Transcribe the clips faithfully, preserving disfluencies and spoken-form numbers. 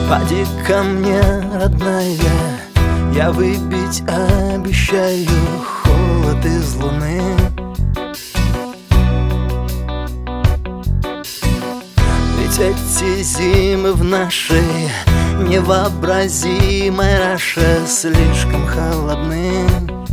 Поди ко мне, родная, я выпить обещаю холод из луны. Ведь эти зимы в нашей невообразимой Раше слишком холодны.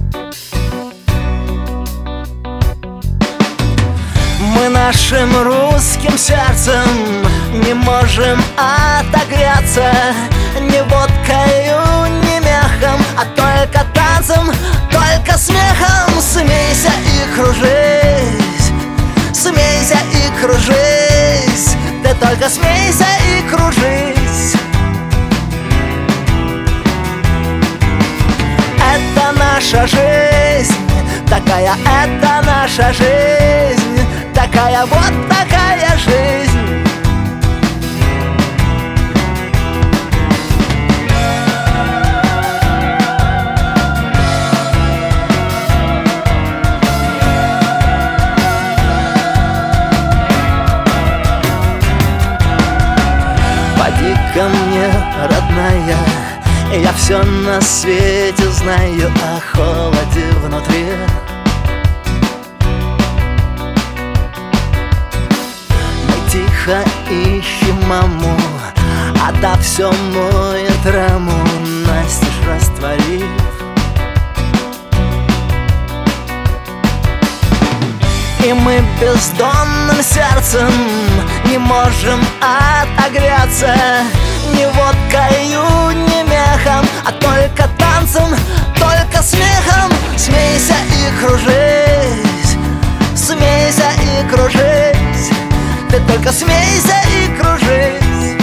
Мы нашим русским сердцем не можем отогреться ни водкою, ни мехом, а только танцем, только смехом. Смейся и кружись, смейся и кружись, ты только смейся и кружись. Это наша жизнь, такая это наша жизнь, такая вот такая жизнь. Поди ко мне, родная, я все на свете знаю о холоде внутри. Мы тихо ищем маму, а та все моет раму, настежь растворив. И мы бездонным сердцем не можем отогреться ни водкою, ни мехом, а только танцем, только смехом. Смейся и кружись, смейся и кружись, ты только смейся и кружись.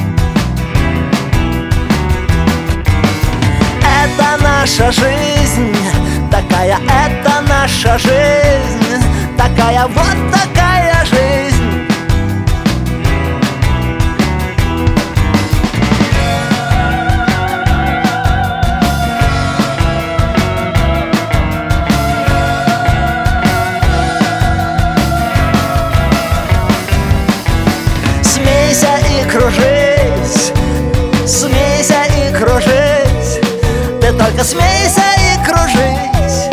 Это наша жизнь, такая это наша жизнь, такая вот такая жизнь. Смейся и кружись, смейся и кружись, ты только смейся и кружись.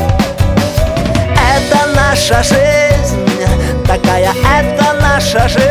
Это наша жизнь, такая это наша жизнь,